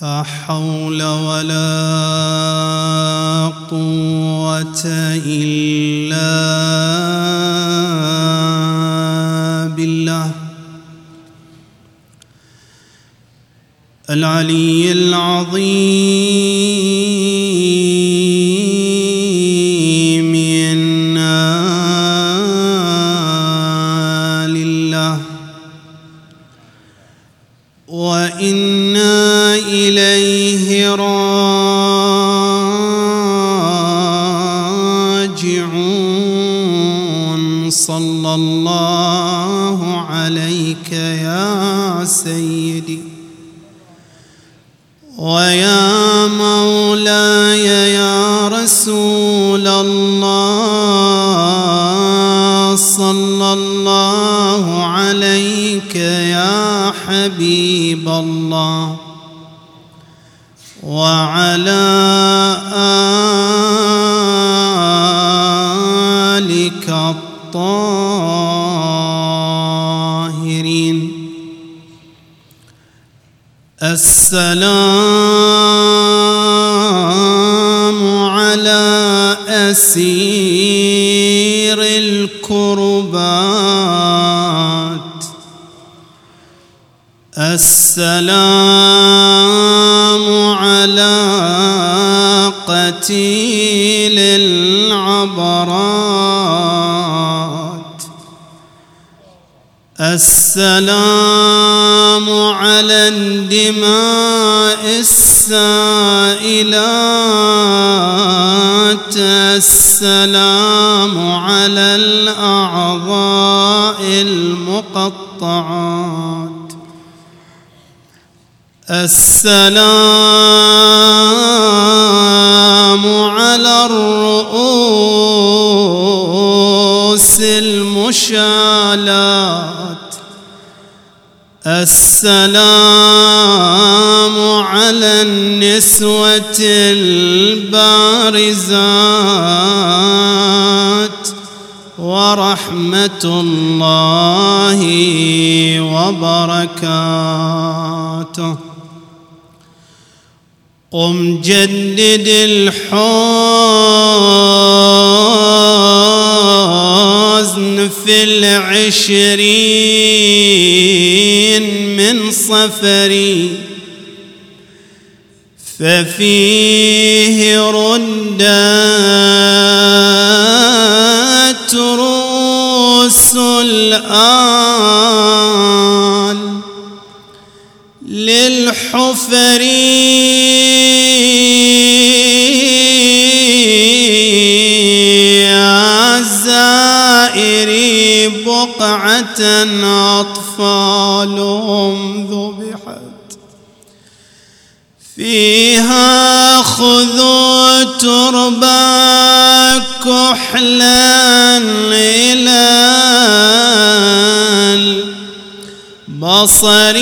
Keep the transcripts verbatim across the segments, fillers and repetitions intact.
لا حول ولا قوة إلا بالله العلي العظيم. إنا لله وإنا إليه راجعون. صلى الله عليك يا سيدي ويا مولاي يا رسول الله. صلى الله عليك يا حبيب الله وعلى آلك الطاهرين. السلام على أسير الكربات. السلام على قتيل العبرات. السلام على الدماء السائلات. السلام على الأعضاء المقطعات. السلام على الرؤوس المشالات. السلام على النسوة البارزات ورحمة الله وبركاته. قم جدد الحزن في العشرين من صفري ففيه ردت رؤوس الآل للحفر الزائر بقعة أطفالهم ذبحت فيها. خذوا تربا كحلا إلى البصر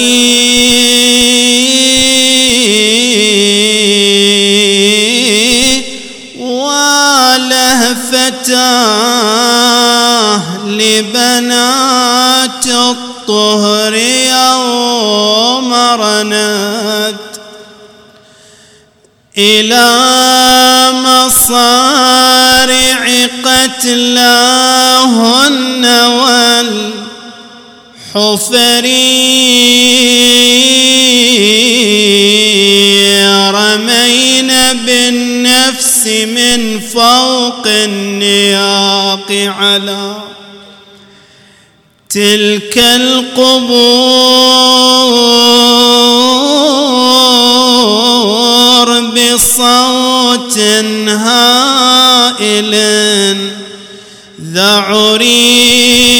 ولهفتاه لبنات الطهر يوم رنت إلى مصارع قتلاهن والحفر رمين بالنفس من فوق النياق على تلك القبور بصوت هائل ذعري.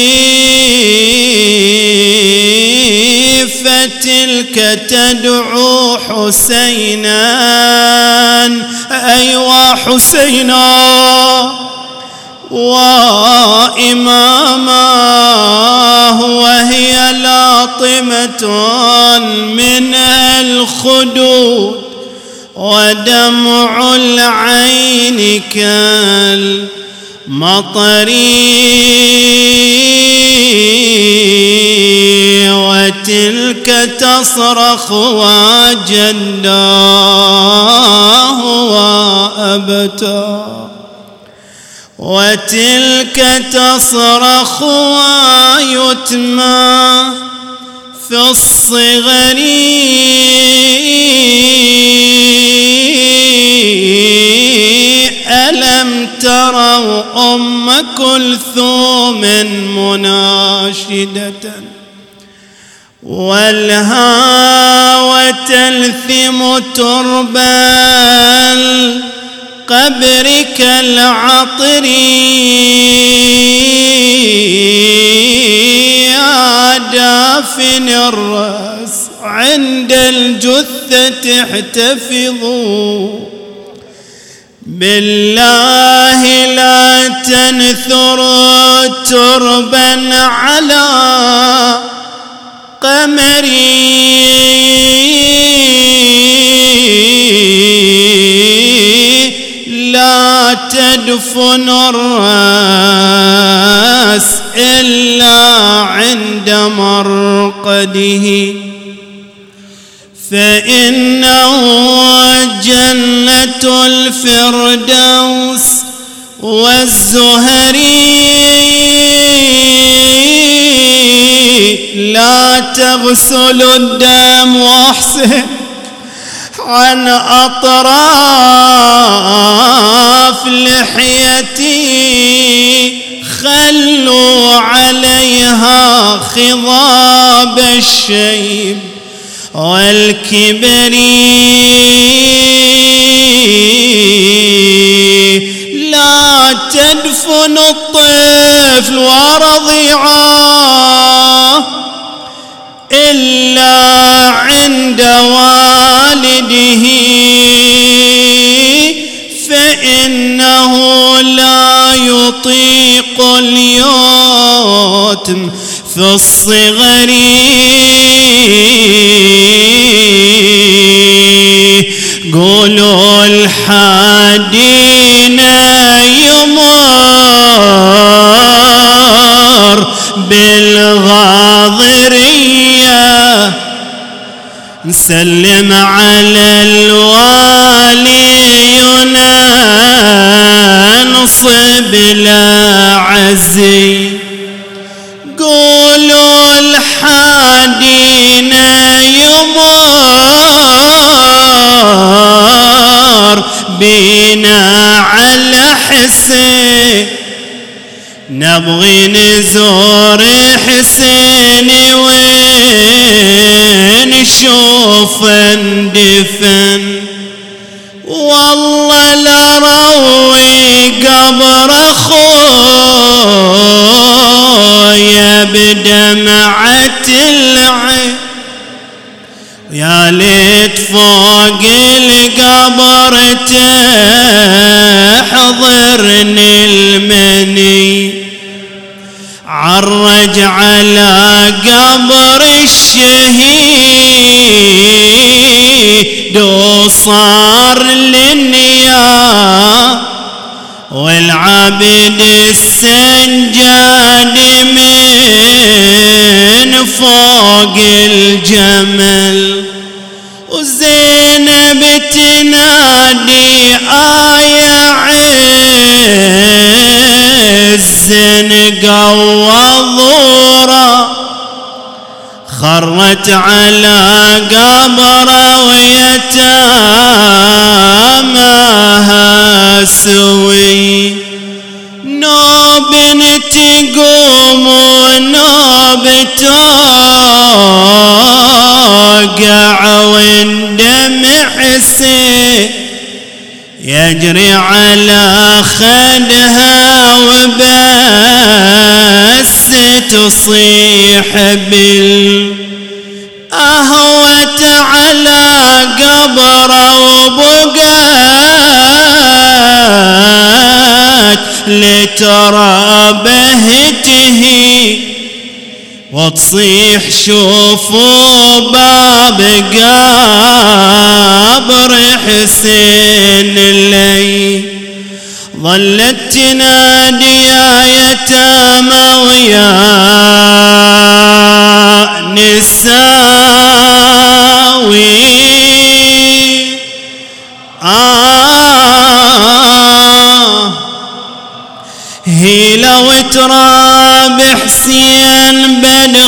فتلك تدعو حسينا أيوا حسينا وإماماه وهي لاطمة من الخدود ودمع العين كالقطر مطري وتلك تصرخ وجداه وأبتى وتلك تصرخ ويتمى في الصغر ألم تروا أم كلثوم مناشدة والهوى تلثم ترب القبر كالعطر يا دافن الرأس عند الجثة احتفظوا بالله لا تنثروا تربا على قمري لا تدفن الرأس إلا عند مرقده فإنه جنة الفردوس والزهري لا تغسل الدم واحسن عن أطراف لحيتي خلوا عليها خضاب الشيب والكبر لا تدفن الطفل ورضيعاه إلا عند والده فإنه لا يطيق اليتم في الصغر قولوا الحادين يمر بالغاضرية نسلم على الوالي ننصب العزي قولوا الحادين يمر بينا على حسين نبغي نزور حسين ونشوف اندفن والله لا روي قبر اخويا بدمعة العين يا ليت فوق القبر تحضرني المني عرج على قبر الشهيد وصار للنيا والعبد السنجاد من فوق الجمل وزينب تنادي آية عز قوى ظورا خرت على قبره ويتاماها سوي نوب تقوم ونوب توقع واندم حسين يجري على خدها وبس تصيح بالأهوة على قبره وبقات لترى بهته وتصيح شوفوا باب قبر حسين اللي ظلت تنادي يا يتامى ويا نساوي آه هي لو تراب حسين بن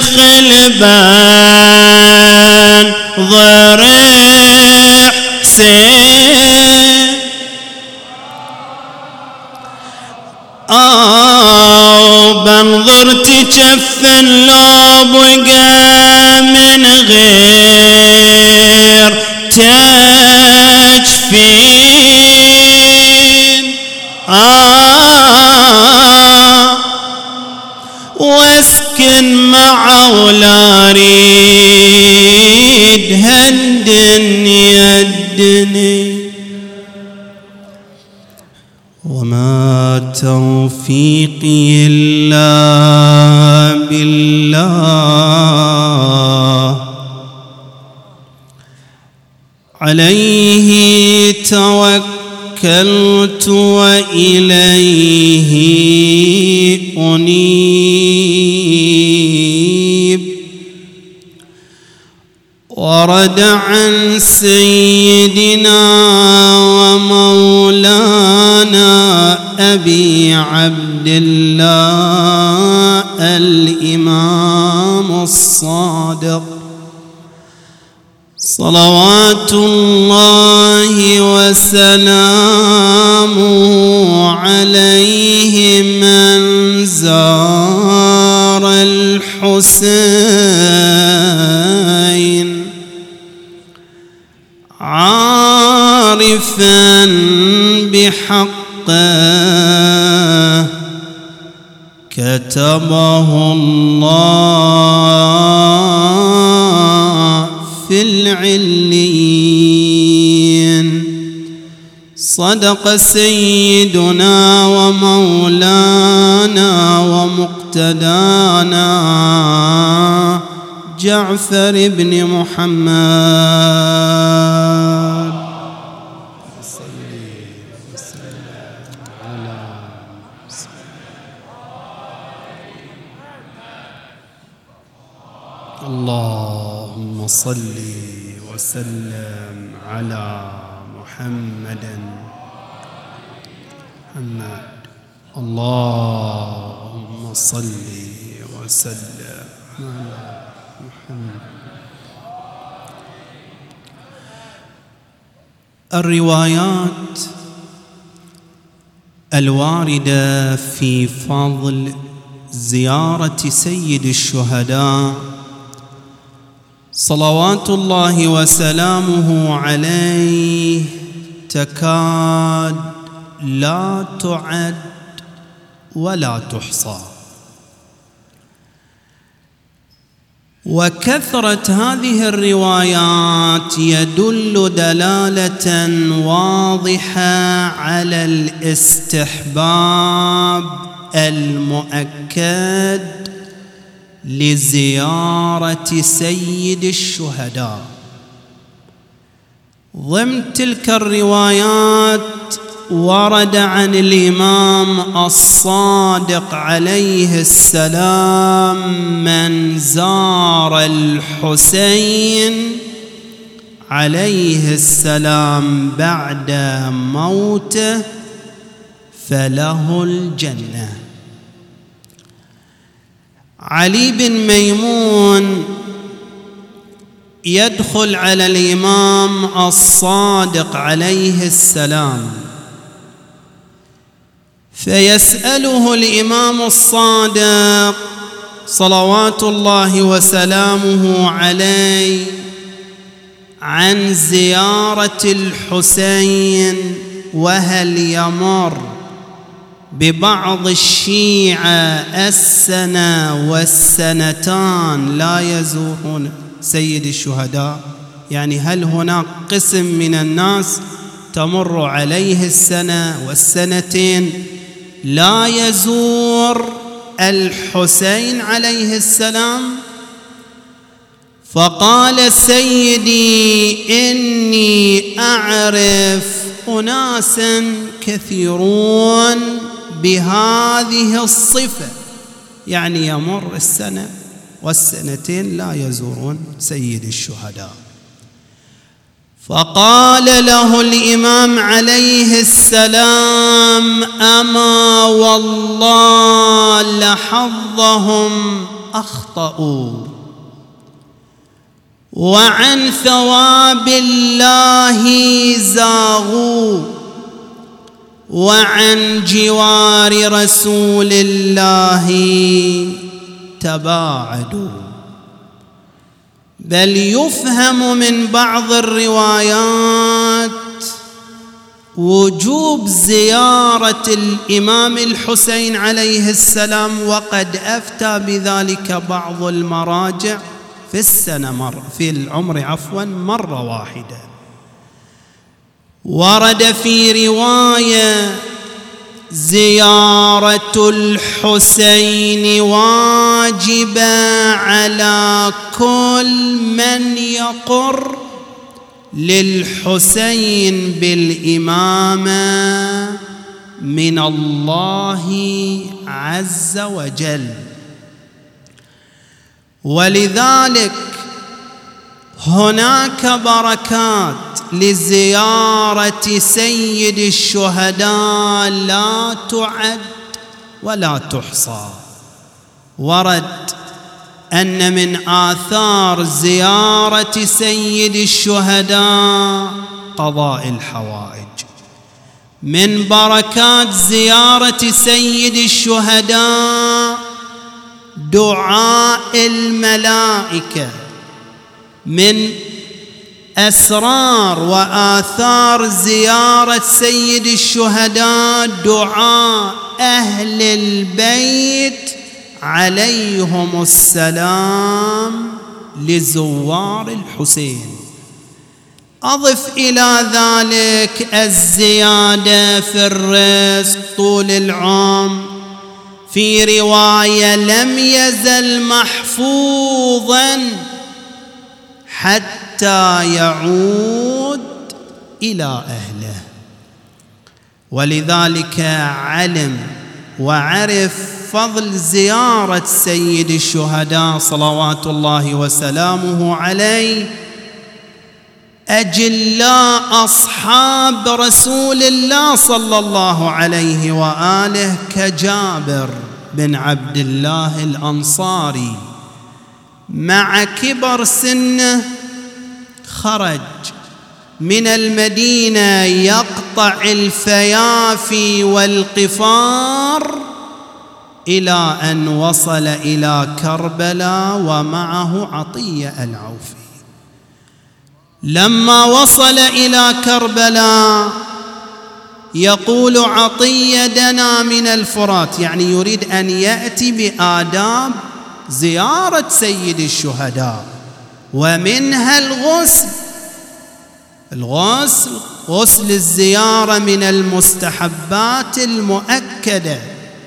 خلبان ضريح حسين آه بنظر تجفن لو بقى من غير تجفين آه واسكن مع ولا ريد هالدنيا الدنيا وما توفيقي إلا بالله عليه توكلت وإليه أنيب ورد عن سيدنا ومولانا أبي عبد الله الإمام الصادق صلوات الله وسلامه عليه من زار الحسين عارفا بحقه كتبه الله في العليين صدق سيدنا ومولانا ومقتدانا جعفر بن محمد اللهم صل وسلم على محمد محمد اللهم صل وسلم على محمد. الروايات الواردة في فضل زيارة سيد الشهداء صلوات الله وسلامه عليه تكاد لا تعد ولا تحصى، وكثرة هذه الروايات يدل دلالة واضحة على الاستحباب المؤكد لزيارة سيد الشهداء. ضمن تلك الروايات ورد عن الإمام الصادق عليه السلام من زار الحسين عليه السلام بعد موته فله الجنة. علي بن ميمون يدخل على الإمام الصادق عليه السلام فيسأله الإمام الصادق صلوات الله وسلامه عليه عن زيارة الحسين، وهل يمر ببعض الشيعة السنة والسنتان لا يزورون سيد الشهداء؟ يعني هل هناك قسم من الناس تمر عليه السنة والسنتين لا يزور الحسين عليه السلام؟ فقال سيدي إني أعرف أناسا كثيرون بهذه الصفة، يعني يمر السنة والسنتين لا يزورون سيد الشهداء. فقال له الإمام عليه السلام: أما والله لحظهم أخطأوا، وعن ثواب الله زاغوا، وعن جوار رسول الله تباعدوا. بل يفهم من بعض الروايات وجوب زيارة الإمام الحسين عليه السلام، وقد أفتى بذلك بعض المراجع في السنة مرة، في العمر عفوا مرة واحدة. ورد في رواية: زيارة الحسين واجبة على كل من يقر للحسين بالإمامة من الله عز وجل. ولذلك هناك بركات لزيارة سيد الشهداء لا تعد ولا تحصى. ورد أن من آثار زيارة سيد الشهداء قضاء الحوائج. من بركات زيارة سيد الشهداء دعاء الملائكة. من أسرار وآثار زيارة سيد الشهداء دعاء أهل البيت عليهم السلام لزوار الحسين. أضف إلى ذلك الزيادة في الرزق طول العام. في رواية: لم يزل محفوظا حتى يعود إلى أهله. ولذلك علم وعرف فضل زيارة سيد الشهداء صلوات الله وسلامه عليه أجلاء أصحاب رسول الله صلى الله عليه وآله كجابر بن عبد الله الأنصاري، مع كبر سنه خرج من المدينة يقطع الفيافي والقفار إلى أن وصل إلى كربلاء ومعه عطية العوفي. لما وصل إلى كربلاء يقول عطية: دنا من الفرات، يعني يريد أن يأتي بآداب زيارة سيد الشهداء، ومنها الغسل. الغسل غسل الزيارة من المستحبات المؤكدة.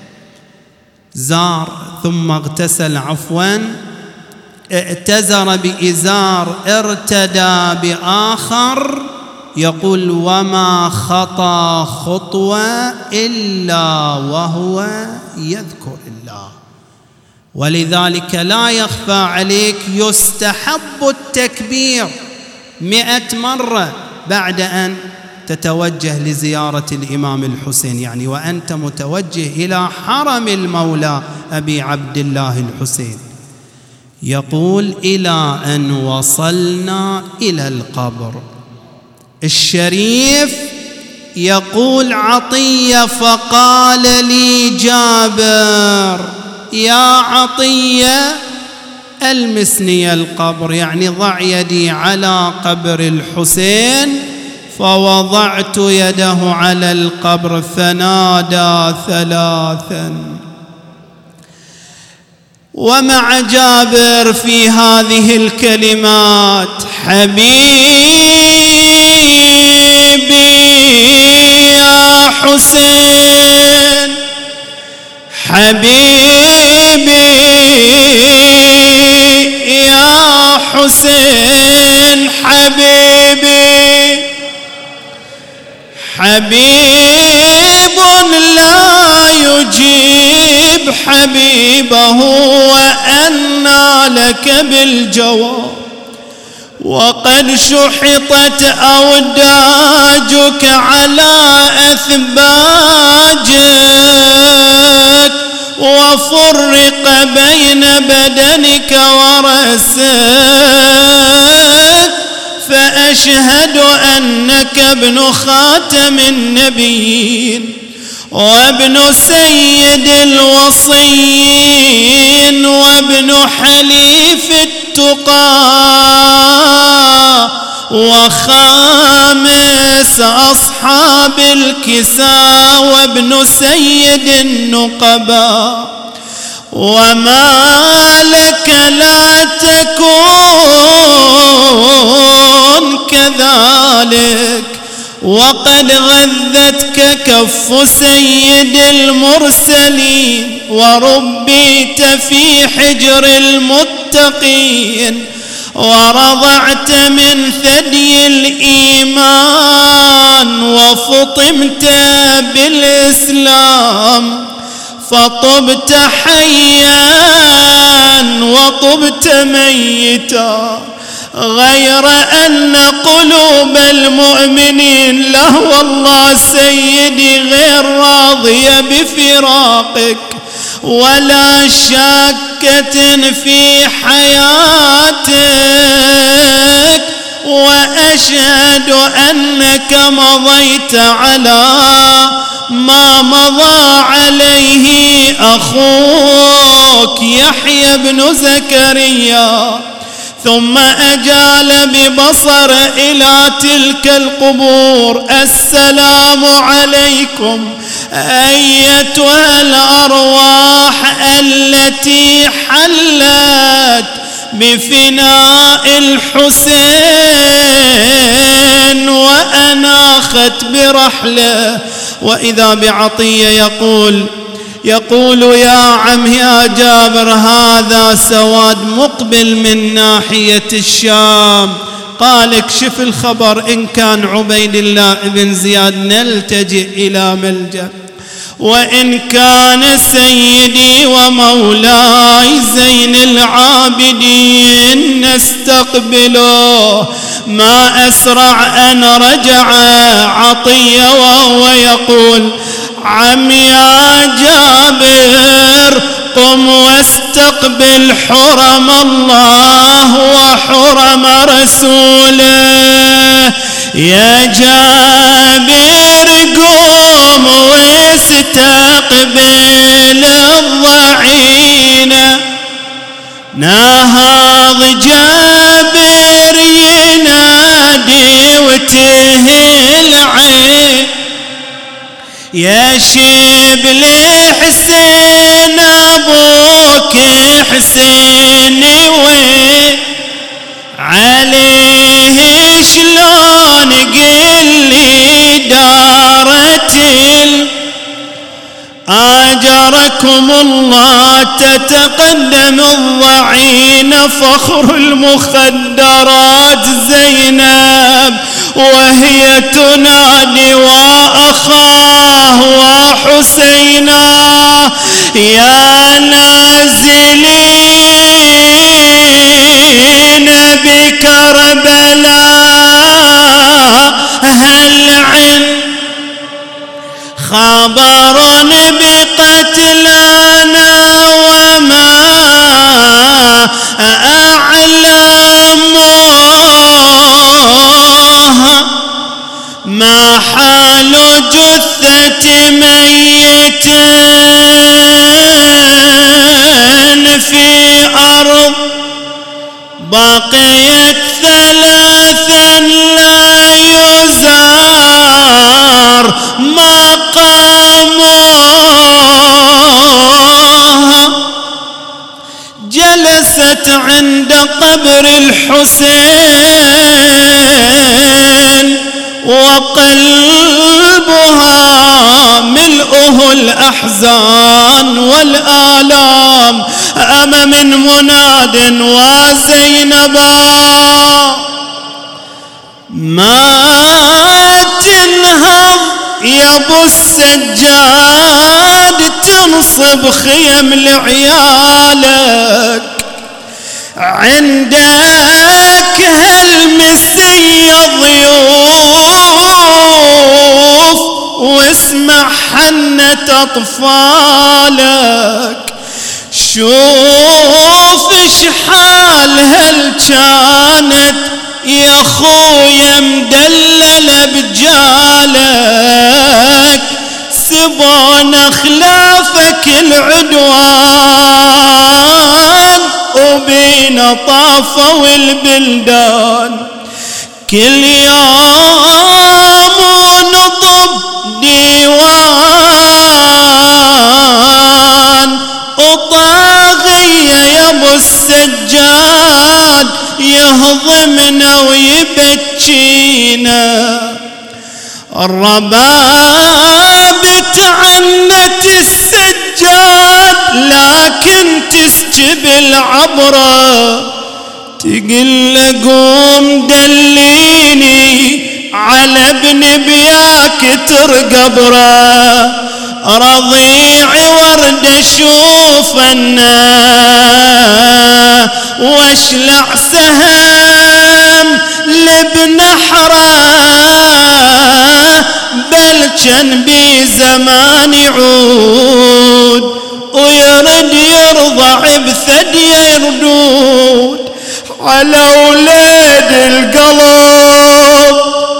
زار ثم اغتسل عفوا اعتزر بإزار ارتدى بآخر، يقول: وما خطى خطوة إلا وهو يذكر الله. ولذلك لا يخفى عليك يستحب التكبير مئة مرة بعد أن تتوجه لزيارة الإمام الحسين، يعني وأنت متوجه إلى حرم المولى أبي عبد الله الحسين. يقول: إلى أن وصلنا إلى القبر الشريف. يقول عطية: فقال لي جابر: يا عطية المسني القبر، يعني ضع يدي على قبر الحسين. فوضعت يده على القبر فنادى ثلاثا. ومع جابر في هذه الكلمات: حبيبي يا حسين، حبيبي يا حسين، حبيبي حبيب لا يجيب حبيبه وأنى لك بالجواب، وقد شحطت أوداجك على أثباجك، وفرق بين بدنك ورأسك، فأشهد أنك ابن خاتم النبيين وابن سيد الوصيين وابن حليف التقى وخامس أصحاب الكساء وابن سيد النقباء. وما لك لا تكون كذلك، وقد غذتك كف سيد المرسلين، وربيت في حجر المتقين، ورضعت من ثدي الإيمان، وفطمت بالإسلام، فطبت حيا وطبت ميتا، غير أن قلوب المؤمنين لا والله سيدي غير راضية بفراقك، ولا شاكة في حياتك، وأشهد أنك مضيت على ما مضى عليه أخوك يحيى بن زكريا. ثم أجال ببصر إلى تلك القبور: السلام عليكم أيتها الأرواح التي حلت بفناء الحسين وأناخت برحله. وإذا بعطية يقول يقول يا عم يا جابر، هذا سواد مقبل من ناحية الشام. قال: اكشف الخبر، إن كان عبيد الله بن زياد نلتجئ إلى ملجأ، وإن كان سيدي ومولاي زين العابدين نستقبله. ما أسرع أن رجع عطية وهو يقول: عم يا جابر، قم واستقبل حرم الله وحرم رسوله. يا جابر قم واستقبل الضعينة. نهض جابر ينادي وتهل عين: يا شبل حسين أبوك حسين وين عليه شلون قلي دارت آجركم الله. تتقدم الضعين فخر المخدرات زينب وهي تنادي: وأخاه وحسينا يا نازلين بكربلاء، هل عن خبر بقتلانا وما أعلمها؟ ما حال جثة ميت في أرض بقيت ثلاثا لا يزار مقامها؟ جلست عند قبر الحسين وقلبها ملؤه الأحزان والآلام. أما من مناد وزينبا ما تنهض يا ابو السجاد تنصب خيم لعيالك، عندك هالمسية ضيوف واسمع حنة أطفالك، شوف شحال هل كانت يا خويا مدللة بجالك، سبون أخلافك العدوان وبينا طافوا البلدان، كل يوم ونطب ديوان وطاغية يا ابو السجاد يهضمنا ويبكينا، الرباب تعنت السجاد لكن تسجب العبرة، تقل قوم دليني على ابن بياك ترقبره، رضيعي ورد اشوفنا واشلع سهم لابن حراه، بل كان بي زمان يعود ويرد يرضع بثدي يردود، على ولاد القلب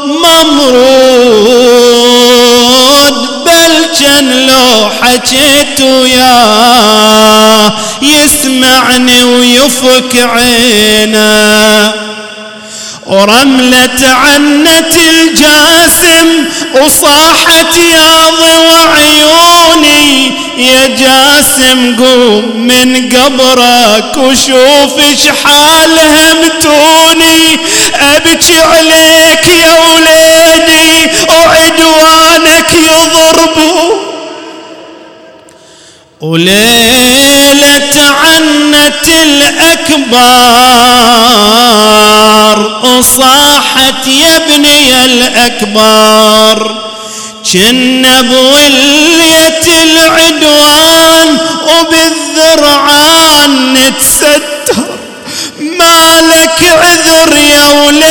ممرود، بل كان لو حكيت وياه يسمعني ويفك عينه، ورملة عنت الجاسم وصاحت يا ضوى عيوني، يا جاسم قوم من قبرك وشوف شحال همتوني، أبكي عليك يا وليدي وعدوانك يضربوا، وليلة عنت الأكبار وصاحت يا ابني الأكبر، كنا بولية العدوان وبالذرعان نتستر، مالك عذر يا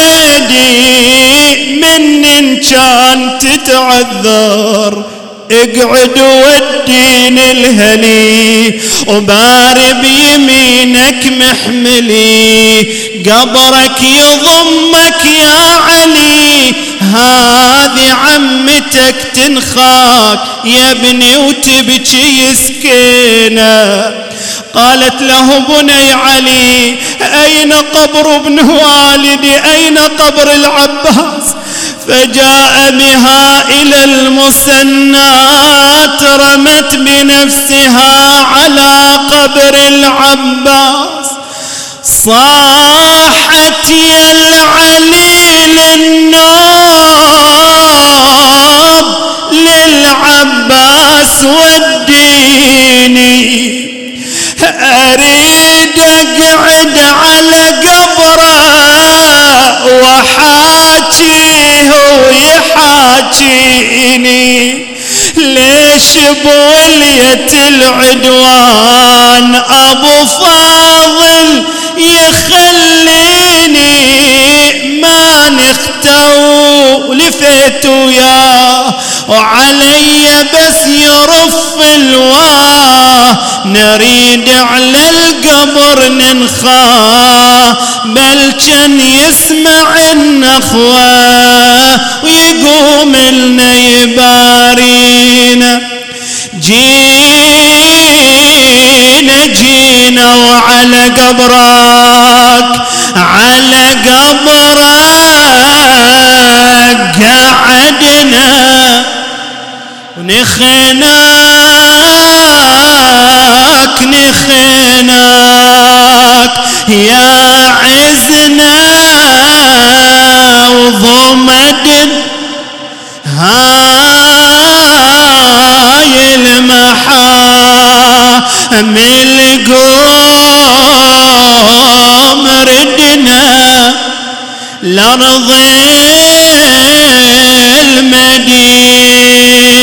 وليدي من إن كان تتعذر، اقعد ودين الهلي وباري بيمينك محملي، قبرك يضمك يا علي، هذه عمتك تنخاك يا ابني وتبكي سكينة. قالت له بني علي أين قبر ابن والدي، أين قبر العباس؟ فجاء بها إلى المسنات، رمت بنفسها على قبر العباس، صاحت يا العليل النوب للعباس وديني، أريد أقعد على قبره وحاجيه ويحاجيني، ليش بولية العدوان أبو فاضل يخليني ما نختو لفيت وياه، وعلي بس يرف الواه، نريد على القبر ننخاه، بل كان يسمع النخوة ويقوم لنا يبارينا. جينا جينا وعلى قبرك على قبرك قعدنا ونخناك نخناك يا عزنا وضمد هاي المحامل قوم ردنا لأرض المدينة.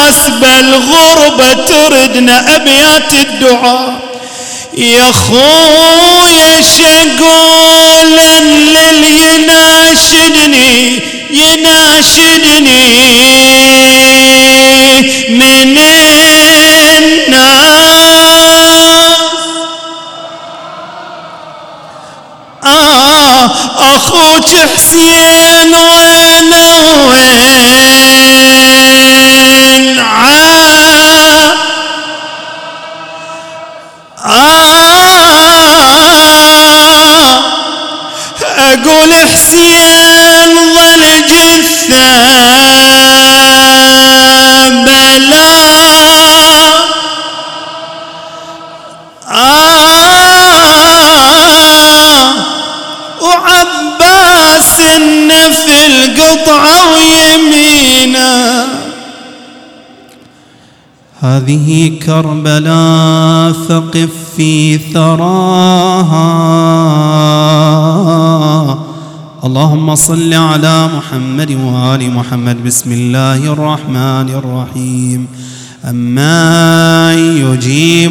حسب الغربة تردنا أبيات الدعاء. يا خويا شقولا للي يناشدني يناشدني من الناس، آه أخوك حسين وين وين عاد، آه أقول حسين ظل جثة بلا، آه وعباس في القطعة ويمينه. هذه كربلاء فقف في ثراها. اللهم صل على محمد وآل محمد. بسم الله الرحمن الرحيم. أما يجيب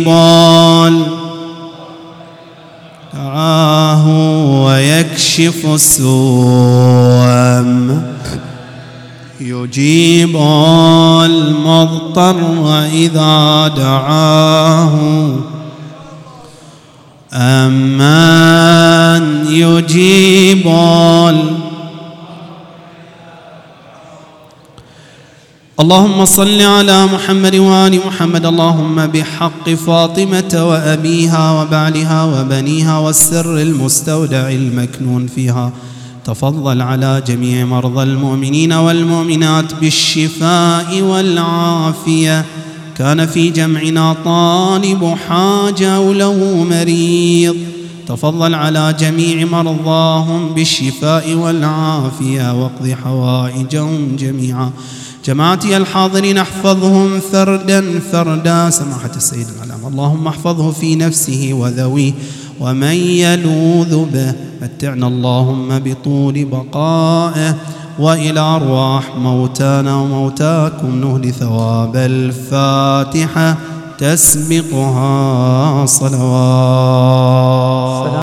دعاه ويكشف السوء، يجيب المضطر إذا دعاه. أمن يجيب اللهم صل على محمد وآل محمد. اللهم بحق فاطمة وأبيها وبعلها وبنيها والسر المستودع المكنون فيها تفضل على جميع مرضى المؤمنين والمؤمنات بالشفاء والعافية. كان في جمعنا طالب حاجة أو له مريض، تفضل على جميع مرضاهم بالشفاء والعافية واقض حوائجهم جميعا. جماعتي الحاضرين احفظهم فردا فردا. سماحة السيد العلامة اللهم احفظه في نفسه وذويه ومن يلوذ به. متعنا اللهم بطول بقائه. وإلى أرواح موتانا وموتاكم نهدي ثواب الفاتحة تسبقها صلوات.